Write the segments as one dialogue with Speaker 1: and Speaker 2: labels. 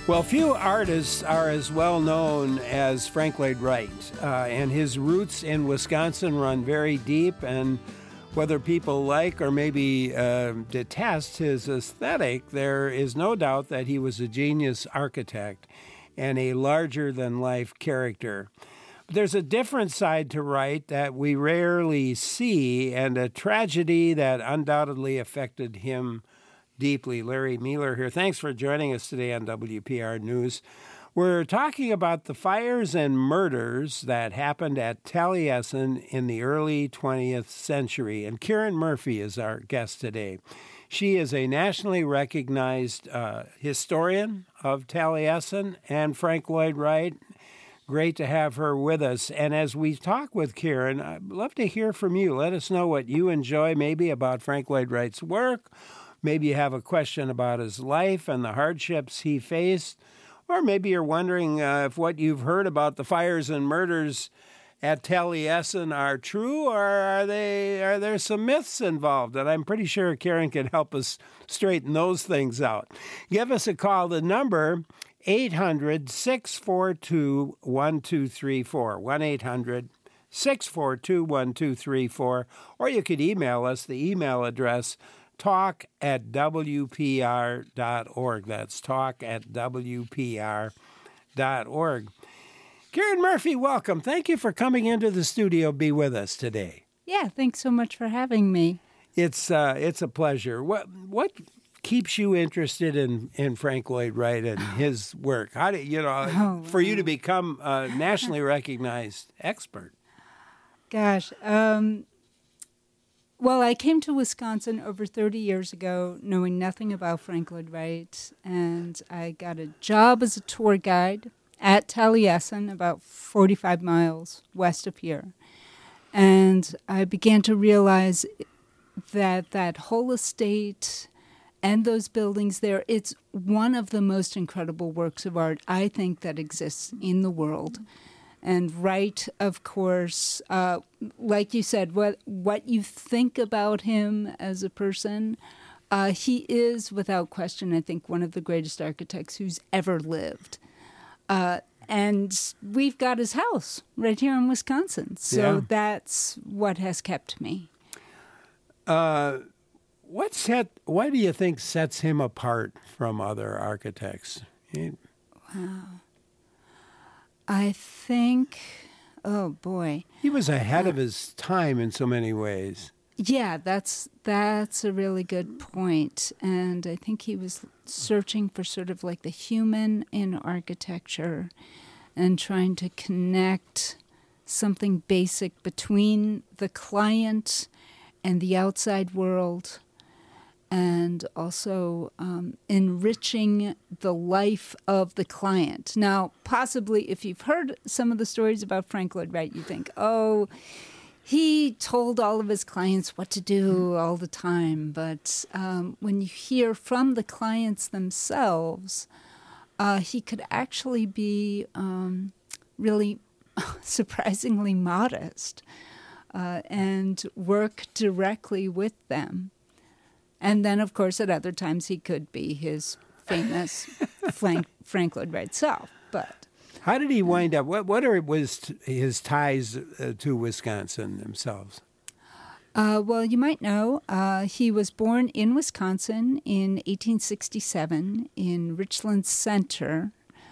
Speaker 1: Well, few artists are as well known as Frank Lloyd Wright, and his roots in Wisconsin run very deep. And whether people like or maybe detest his aesthetic, there is no doubt that he was a genius architect and a larger-than-life character. There's a different side to Wright that we rarely see, and a tragedy that undoubtedly affected him deeply. Larry Mueller here. Thanks for joining us today on WPR News. We're talking about the fires and murders that happened at Taliesin in the early 20th century. And Karen Murphy is our guest today. She is a nationally recognized historian of Taliesin and Frank Lloyd Wright. Great to have her with us. And as we talk with Karen, I'd love to hear from you. Let us know what you enjoy maybe about Frank Lloyd Wright's work. Maybe you have a question about his life and the hardships he faced. Or maybe you're wondering if what you've heard about the fires and murders at Taliesin are true, or are there some myths involved? And I'm pretty sure Karen can help us straighten those things out. Give us a call. The number 800-642-1234, 1-800-642-1234, or you could email us. The email address talk@wpr.org. That's talk@wpr.org. Karen Murphy, welcome. Thank you for coming into the studio to be with us today.
Speaker 2: Yeah, thanks so much for having me.
Speaker 1: It's a pleasure. What keeps you interested in Frank Lloyd Wright and his work? How do you for you to become a nationally recognized expert?
Speaker 2: Gosh, well, I came to Wisconsin over 30 years ago knowing nothing about Frank Lloyd Wright, and I got a job as a tour guide at Taliesin, about 45 miles west of here. And I began to realize that whole estate and those buildings there, it's one of the most incredible works of art, I think, that exists in the world. And Wright, of course, like you said, what you think about him as a person, he is, without question, I think, one of the greatest architects who's ever lived. And we've got his house right here in Wisconsin. So That's what has kept me.
Speaker 1: What do you think sets him apart from other architects?
Speaker 2: Wow. I think, oh boy.
Speaker 1: He was ahead of his time in so many ways.
Speaker 2: Yeah, that's a really good point. And I think he was searching for sort of like the human in architecture and trying to connect something basic between the client and the outside world, and also enriching the life of the client. Now, possibly, if you've heard some of the stories about Frank Lloyd Wright, you think, oh, he told all of his clients what to do all the time. But when you hear from the clients themselves, he could actually be really surprisingly modest and work directly with them. And then, of course, at other times he could be his famous Frank Lloyd Wright self. But
Speaker 1: how did he wind up? What was his ties to Wisconsin themselves?
Speaker 2: Well, you might know he was born in Wisconsin in 1867 in Richland Center,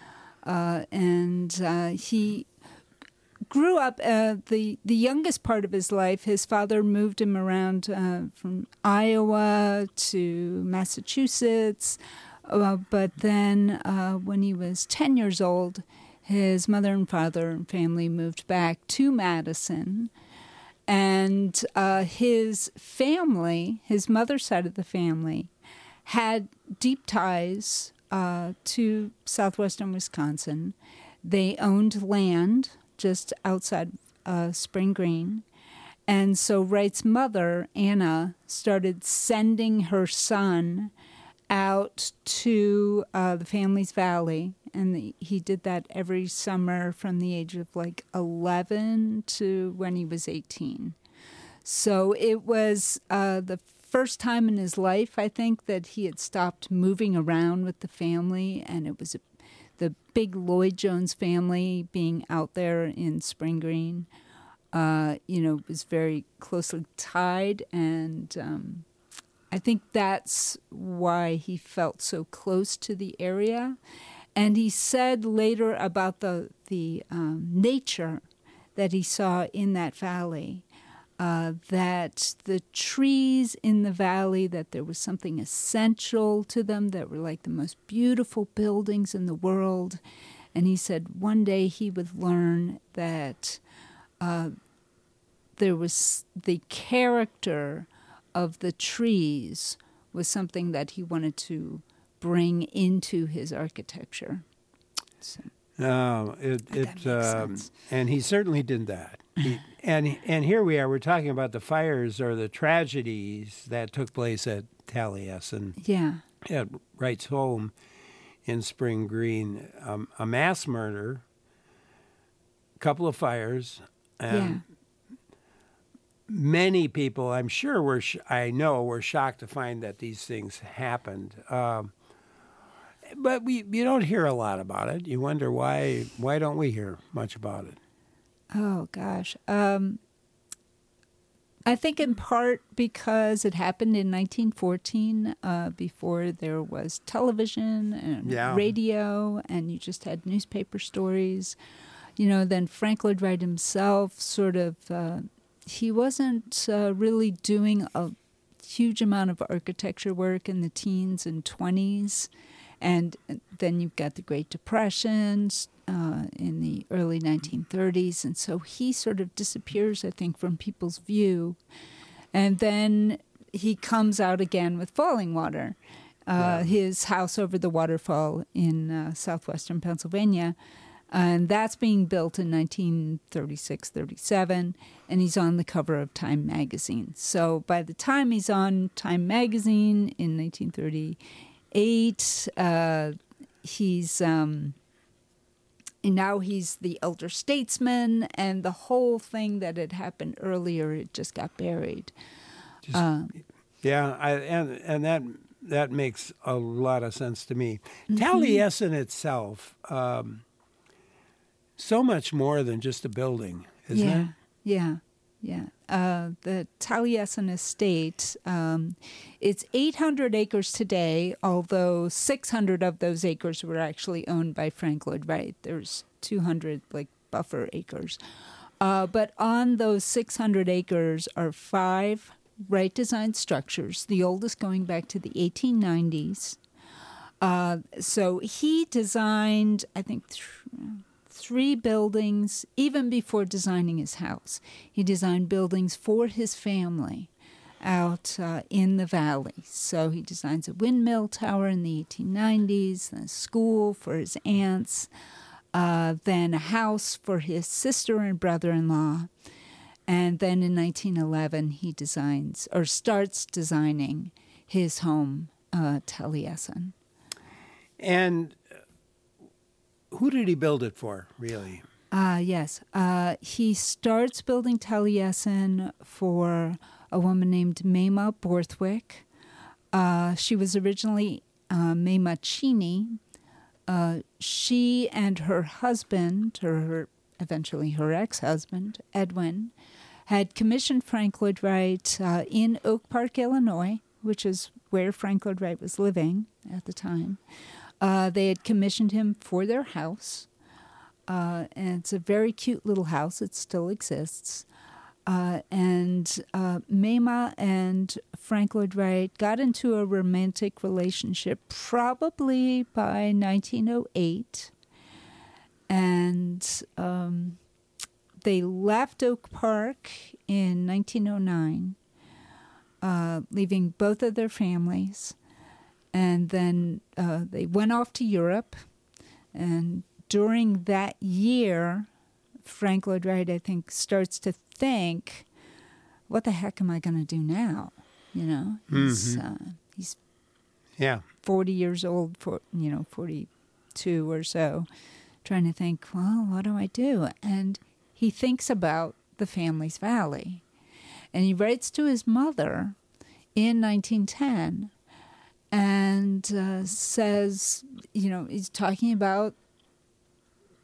Speaker 2: and he grew up the youngest part of his life. His father moved him around from Iowa to Massachusetts, but then when he was 10 years old, his mother and father and family moved back to Madison. And his family, his mother's side of the family, had deep ties to southwestern Wisconsin. They owned land just outside Spring Green. And so Wright's mother, Anna, started sending her son out to the family's valley. And he did that every summer from the age of like 11 to when he was 18. So it was the first time in his life, I think, that he had stopped moving around with the family. And it was the big Lloyd Jones family being out there in Spring Green, was very closely tied. And I think that's why he felt so close to the area. And he said later about the nature that he saw in that valley, that the trees in the valley, that there was something essential to them that were like the most beautiful buildings in the world. And he said one day he would learn that there was the character of the trees was something that he wanted to bring into his architecture. So,
Speaker 1: and he certainly did that. And here we are. We're talking about the fires or the tragedies that took place at Taliesin.
Speaker 2: Yeah.
Speaker 1: At Wright's home in Spring Green, a mass murder, a couple of fires, and many people, I'm sure, were shocked to find that these things happened. But you don't hear a lot about it. You wonder why don't we hear much about it?
Speaker 2: Oh, gosh. I think in part because it happened in 1914, before there was television and radio, and you just had newspaper stories. Then Frank Lloyd Wright himself sort of, he wasn't really doing a huge amount of architecture work in the teens and 20s. And then you've got the Great Depression in the early 1930s. And so he sort of disappears, I think, from people's view. And then he comes out again with Falling Water, his house over the waterfall in southwestern Pennsylvania. And that's being built in 1936, 37. And he's on the cover of Time magazine. So by the time he's on Time magazine in 1938, he's now he's the elder statesman, and the whole thing that had happened earlier, it just got buried.
Speaker 1: And that makes a lot of sense to me. Mm-hmm. Taliesin itself, so much more than just a building, isn't it?
Speaker 2: Yeah. The Taliesin estate, it's 800 acres today, although 600 of those acres were actually owned by Frank Lloyd Wright. There's 200 buffer acres. But on those 600 acres are 5 Wright-designed structures, the oldest going back to the 1890s. So he designed, I think, 3 buildings, even before designing his house. He designed buildings for his family out in the valley. So he designs a windmill tower in the 1890s, then a school for his aunts, then a house for his sister and brother-in-law. And then in 1911, he starts designing his home, Taliesin.
Speaker 1: And who did he build it for, really?
Speaker 2: Yes. He starts building Taliesin for a woman named Mamah Borthwick. She was originally Mamah Cheney. She and her husband, eventually her ex-husband, Edwin, had commissioned Frank Lloyd Wright in Oak Park, Illinois, which is where Frank Lloyd Wright was living at the time. They had commissioned him for their house, and it's a very cute little house. It still exists. And Mamah and Frank Lloyd Wright got into a romantic relationship probably by 1908. And they left Oak Park in 1909, leaving both of their families. And then they went off to Europe. And during that year, Frank Lloyd Wright, I think, starts to think, what the heck am I going to do now? He's 40 years old, 42 or so, trying to think, well, what do I do? And he thinks about the family's valley. And he writes to his mother in 1910 and says, he's talking about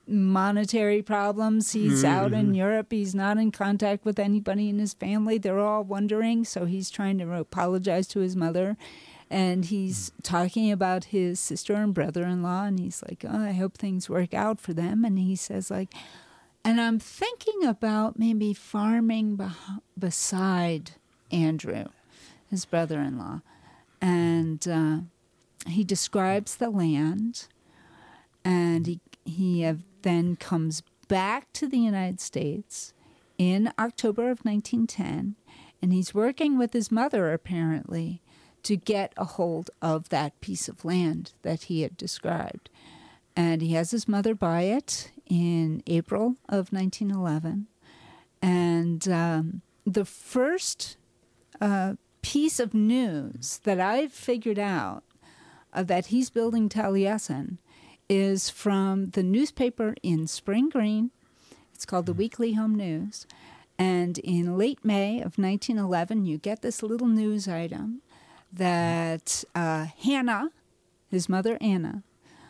Speaker 2: monetary problems. He's out in Europe. He's not in contact with anybody in his family. They're all wondering, so he's trying to apologize to his mother. And he's talking about his sister and brother-in-law, and he's like, oh, I hope things work out for them. And he says, like, and I'm thinking about maybe farming beside Andrew, his brother-in-law. And he describes the land, and he then comes back to the United States in October of 1910, and he's working with his mother, apparently, to get a hold of that piece of land that he had described. And he has his mother buy it in April of 1911. And the first piece of news that I've figured out that he's building Taliesin is from the newspaper in Spring Green. It's called the Weekly Home News. And in late May of 1911, you get this little news item that Hannah, his mother Anna,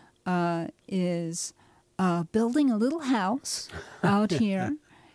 Speaker 2: is building a little house out here,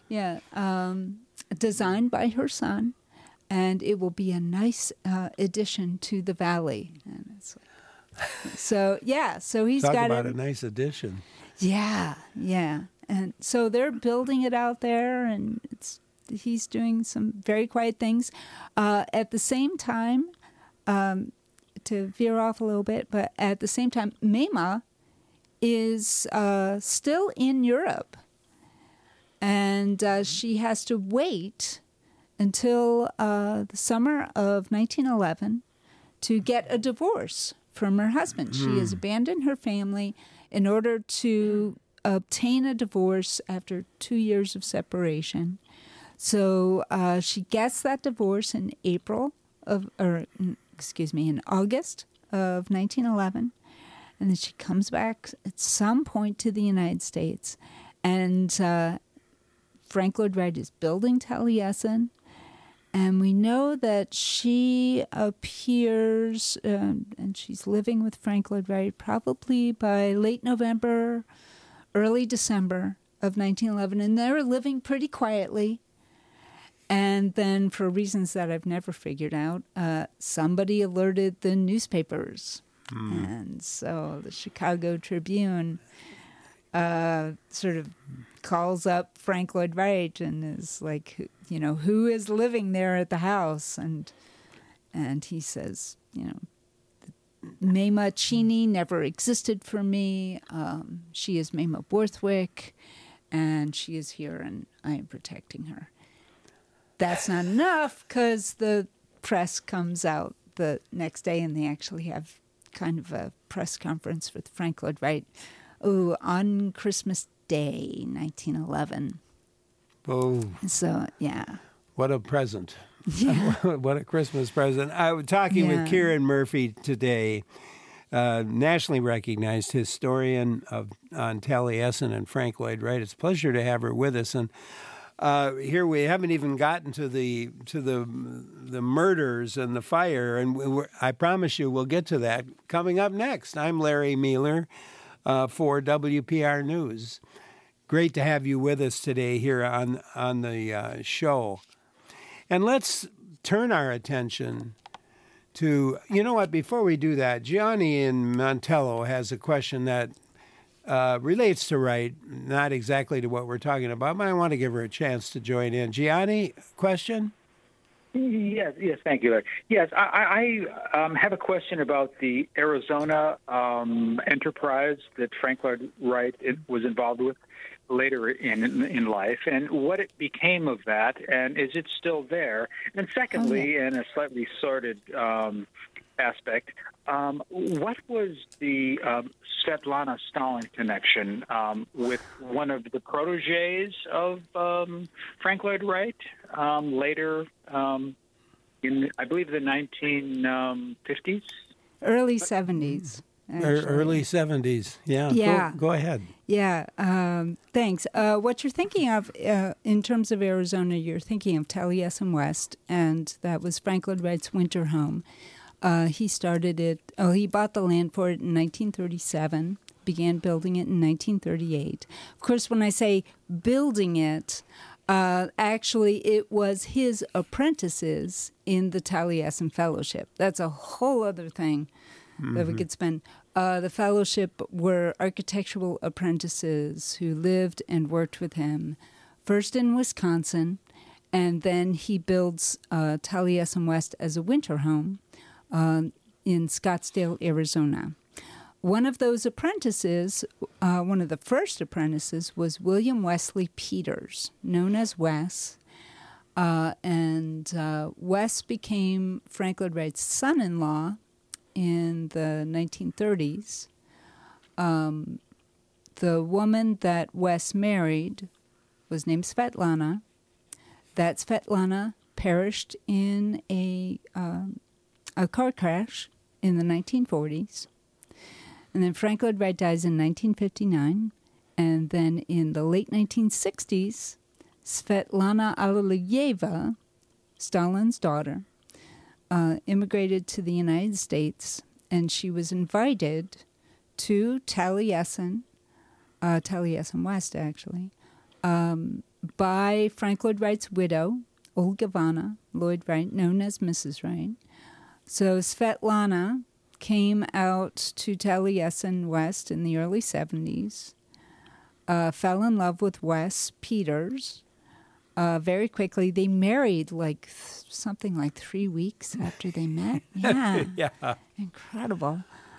Speaker 2: designed by her son, and it will be a nice addition to the valley. And it's so he's
Speaker 1: Talk
Speaker 2: got
Speaker 1: about a nice addition.
Speaker 2: Yeah. And so they're building it out there, and he's doing some very quiet things. At the same time, to veer off a little bit, but at the same time, Mema is still in Europe, and she has to wait until the summer of 1911 to get a divorce from her husband. She has abandoned her family in order to obtain a divorce after 2 years of separation. So she gets that divorce in August of 1911, and then she comes back at some point to the United States, and Frank Lloyd Wright is building Taliesin, and we know that she appears, and she's living with Frank Lloyd Wright probably by late November, early December of 1911, and they're living pretty quietly. And then, for reasons that I've never figured out, somebody alerted the newspapers. And so the Chicago Tribune sort of calls up Frank Lloyd Wright and is like, who is living there at the house? And he says, Mema Cheney never existed for me. She is Mema Borthwick, and she is here, and I am protecting her. That's not enough, because the press comes out the next day, and they actually have kind of a press conference with Frank Lloyd Wright on Christmas Day, 1911.
Speaker 1: Oh.
Speaker 2: So, yeah.
Speaker 1: What a present.
Speaker 2: Yeah.
Speaker 1: What a Christmas present. I was talking with Kieran Murphy today, nationally recognized historian on Taliesin and Frank Lloyd Wright. It's a pleasure to have her with us. And here we haven't even gotten to the murders and the fire, and I promise you we'll get to that coming up next. I'm Larry Mueller for WPR News. Great to have you with us today here on the show. And let's turn our attention to, before we do that, Gianni in Montello has a question that relates to Wright, not exactly to what we're talking about, but I want to give her a chance to join in. Gianni, question?
Speaker 3: Yes, thank you, Larry. Yes, I have a question about the Arizona enterprise that Frank Lloyd Wright was involved with later in life, and what it became of that, and is it still there? And secondly, in a slightly sordid aspect, what was the Svetlana Stalin connection with one of the proteges of Frank Lloyd Wright later in, I believe, the 1950s?
Speaker 2: Early 70s.
Speaker 1: Early 70s, yeah. Go ahead.
Speaker 2: Yeah, thanks. What you're thinking of in terms of Arizona, you're thinking of Taliesin West, and that was Frank Lloyd Wright's winter home. He started it, he bought the land for it in 1937 began building it in 1938. Of course, when I say building it, actually it was his apprentices in the Taliesin Fellowship. That's a whole other thing that we could spend. The fellowship were architectural apprentices who lived and worked with him, first in Wisconsin, and then he builds Taliesin West as a winter home in Scottsdale, Arizona. One of those apprentices, one of the first apprentices, was William Wesley Peters, known as Wes. And Wes became Frank Lloyd Wright's son-in-law in the 1930s. The woman that Wes married was named Svetlana. That Svetlana perished in a car crash in the 1940s. And then Frank Lloyd Wright dies in 1959. And then in the late 1960s, Svetlana Alliluyeva, Stalin's daughter, immigrated to the United States, and she was invited to Taliesin West, actually, by Frank Lloyd Wright's widow, Olga Vanna Lloyd Wright, known as Mrs. Wright. So Svetlana came out to Taliesin West in the early 70s, fell in love with Wes Peters very quickly. They married something like 3 weeks after they met. Yeah.
Speaker 1: Yeah.
Speaker 2: Incredible.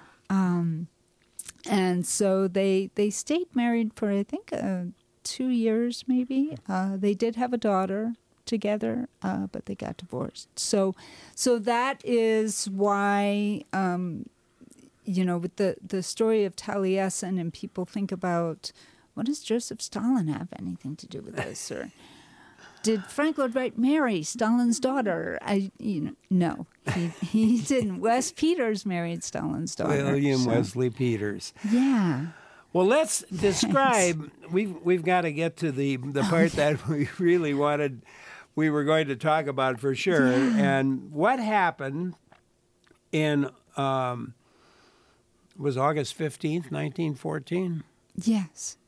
Speaker 2: And so they stayed married for, I think, 2 years maybe. They did have a daughter together, but they got divorced. So that is why, with the story of Taliesin, and people think about, what does Joseph Stalin have anything to do with this? Or did Frank Lloyd Wright marry Stalin's daughter? No, he didn't. Wes Peters married Stalin's daughter.
Speaker 1: William Wesley Peters.
Speaker 2: Yeah.
Speaker 1: Well, let's describe. We've got to get to the part that we really wanted. We were going to talk about for sure, and what happened in was August 15th, 1914.
Speaker 2: Yes.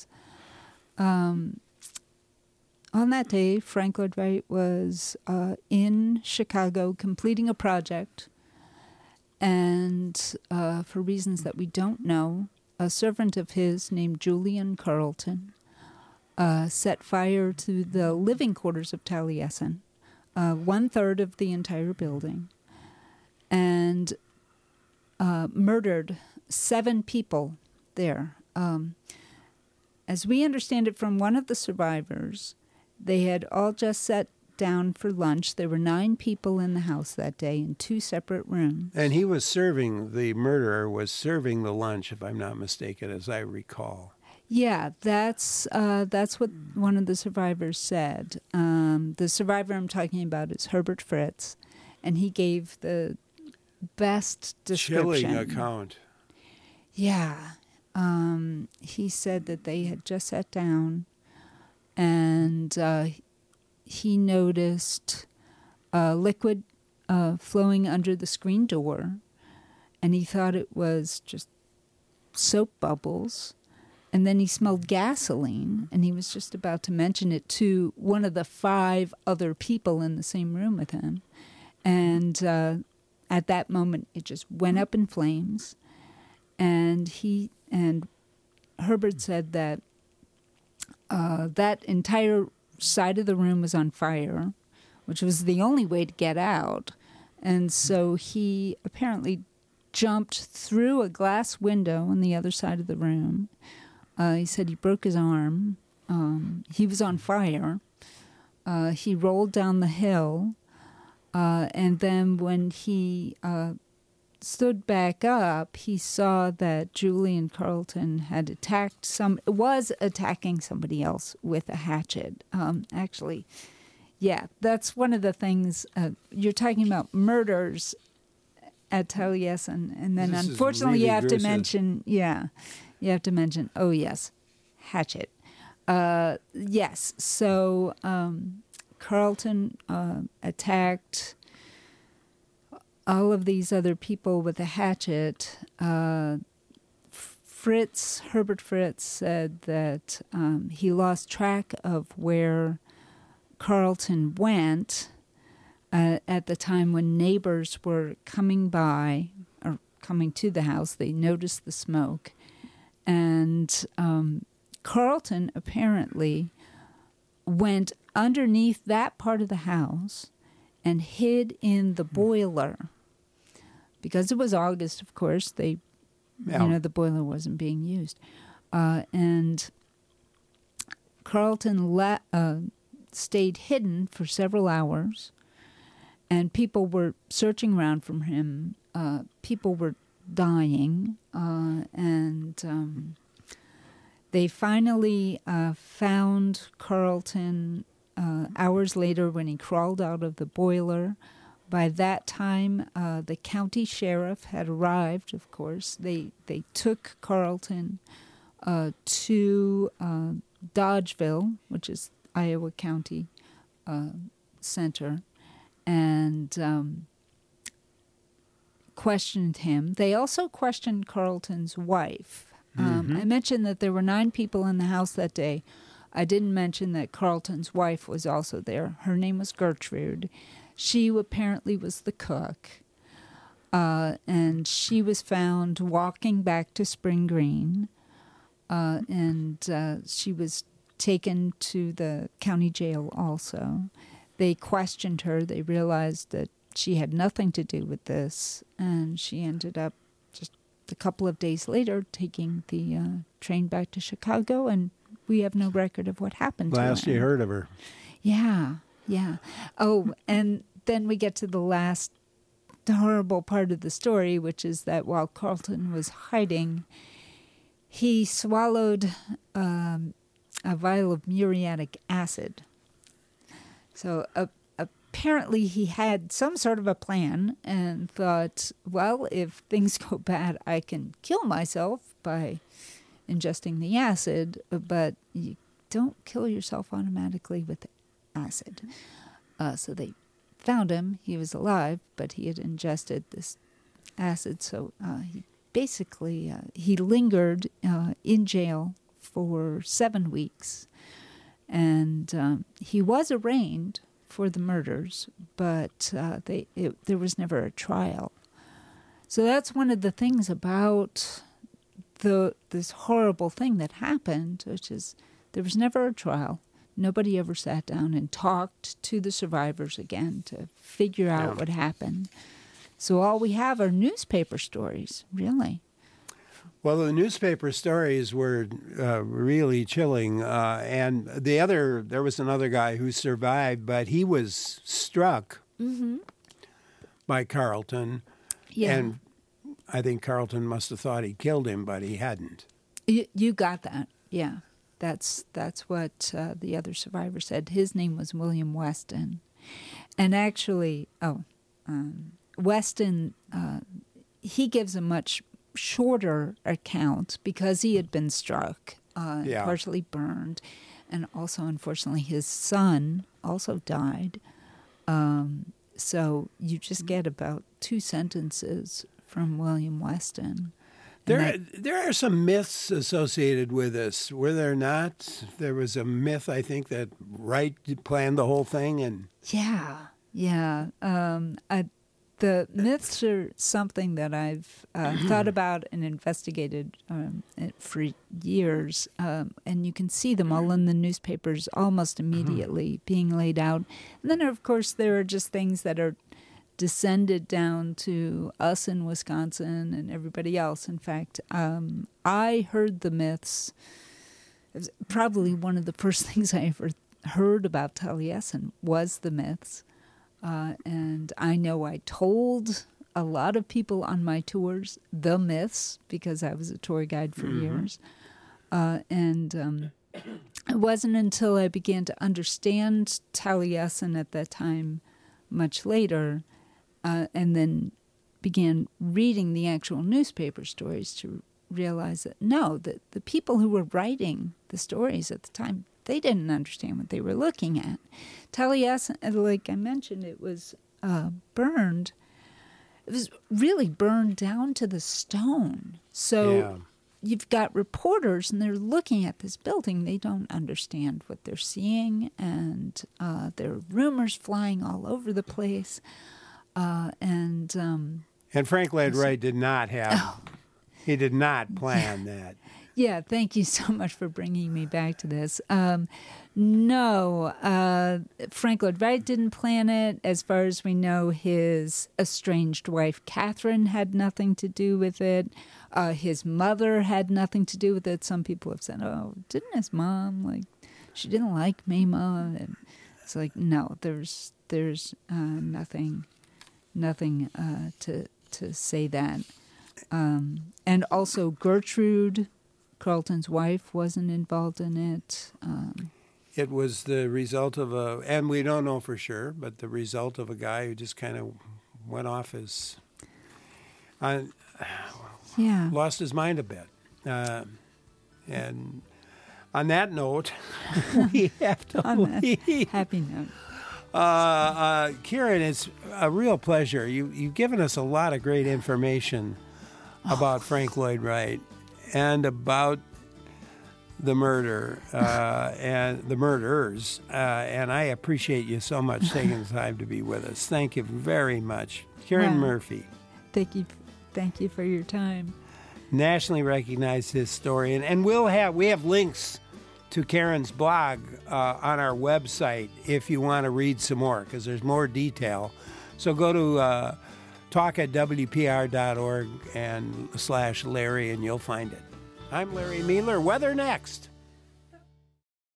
Speaker 2: On that day, Frank Lloyd Wright was in Chicago completing a project, and for reasons that we don't know, a servant of his named Julian Carleton set fire to the living quarters of Taliesin, 1/3 of the entire building, and murdered 7 people there. As we understand it from one of the survivors, they had all just sat down for lunch. There were 9 people in the house that day in 2 separate rooms.
Speaker 1: And the murderer was serving the lunch, if I'm not mistaken, as I recall.
Speaker 2: Yeah, that's what one of the survivors said. The survivor I'm talking about is Herbert Fritz, and he gave the best description.
Speaker 1: Chilling account.
Speaker 2: Yeah. He said that they had just sat down, and he noticed liquid flowing under the screen door, and he thought it was just soap bubbles. And then he smelled gasoline, and he was just about to mention it to one of the 5 other people in the same room with him. And at that moment, it just went up in flames. And Herbert said that that entire side of the room was on fire, which was the only way to get out. And so he apparently jumped through a glass window on the other side of the room. He said he broke his arm. He was on fire. He rolled down the hill. And then when he stood back up, he saw that Julian Carleton had was attacking somebody else with a hatchet. Actually, yeah, that's one of the things. You're talking about murders at Taliesin, and then unfortunately
Speaker 1: really
Speaker 2: you have
Speaker 1: gruesome.
Speaker 2: to mention, oh yes, hatchet. Yes, so Carleton attacked all of these other people with a hatchet Herbert Fritz, said that he lost track of where Carlton went at the time when neighbors were coming by or coming to the house. They noticed the smoke. And Carlton apparently went underneath that part of the house and hid in the boiler. Because it was August, of course, the boiler wasn't being used. And Carlton stayed hidden for several hours, and people were searching around for him. People were dying, and they finally found Carlton hours later when he crawled out of the boiler. By that time, the county sheriff had arrived, of course. They took Carlton to Dodgeville, which is Iowa County Center, and questioned him. They also questioned Carlton's wife. I mentioned that there were 9 people in the house that day. I didn't mention that Carlton's wife was also there. Her name was Gertrude. She apparently was the cook, and she was found walking back to Spring Green, and she was taken to the county jail also. They questioned her. They realized that she had nothing to do with this, and she ended up just a couple of days later taking the train back to Chicago, and we have no record of what happened to her.
Speaker 1: Last you heard of her.
Speaker 2: Yeah. Oh, and then we get to the last horrible part of the story, which is that while Carlton was hiding, he swallowed a vial of muriatic acid. So apparently he had some sort of a plan and thought, well, if things go bad, I can kill myself by ingesting the acid, but you don't kill yourself automatically with acid. So they found him. He was alive, but he had ingested this acid. So he basically he lingered in jail for 7 weeks, and he was arraigned for the murders, but there was never a trial. So that's one of the things about this horrible thing that happened, which is there was never a trial. Nobody ever sat down and talked to the survivors again to figure out what happened. So all we have are newspaper stories, really.
Speaker 1: Well, the newspaper stories were really chilling. And there was another guy who survived, but he was struck by Carlton.
Speaker 2: Yeah.
Speaker 1: And I think Carlton must have thought he killed him, but he hadn't.
Speaker 2: You got that, yeah. That's what the other survivor said. His name was William Weston. And actually, Weston, he gives a much shorter account because he had been struck, partially burned, and also, unfortunately, his son also died. So you just get about 2 sentences from William Weston.
Speaker 1: There are some myths associated with this, were there not? There was a myth, I think, that Wright planned the whole thing, and
Speaker 2: the myths are something that I've thought about and investigated for years, and you can see them all in the newspapers almost immediately being laid out. And then, of course, there are just things that are descended down to us in Wisconsin and everybody else. In fact, I heard the myths. It was probably one of the first things I ever heard about Taliesin was the myths. And I know I told a lot of people on my tours the myths because I was a tour guide for years. And it wasn't until I began to understand Taliesin at that time, much later, and then began reading the actual newspaper stories to realize that, no, the people who were writing the stories at the time, they didn't understand what they were looking at. Taliesin, like I mentioned, it was burned. It was really burned down to the stone. So you've got reporters, and they're looking at this building. They don't understand what they're seeing, and there are rumors flying all over the place. And
Speaker 1: Frank Lloyd Wright did not have. He did not plan that.
Speaker 2: Yeah, thank you so much for bringing me back to this. No, Frank Lloyd Wright didn't plan it. As far as we know, his estranged wife, Catherine, had nothing to do with it. His mother had nothing to do with it. Some people have said, oh, didn't his mom, she didn't like Mima? And it's like, no, there's nothing to say that. And also Gertrude, Carlton's wife, wasn't involved in it.
Speaker 1: It was the result of and we don't know for sure, but the result of a guy who just kind of went off lost his mind a bit. And on that note, we have to leave.
Speaker 2: Happy note.
Speaker 1: Karen, it's a real pleasure. You've given us a lot of great information about Frank Lloyd Wright and about the murder and the murderers. And I appreciate you so much taking the time to be with us. Thank you very much. Karen Murphy.
Speaker 2: Thank you for your time.
Speaker 1: Nationally recognized historian. And we have links to Karen's blog on our website if you want to read some more, because there's more detail. So go to talk@wpr.org /Larry, and you'll find it. I'm Larry Mealer. Weather next.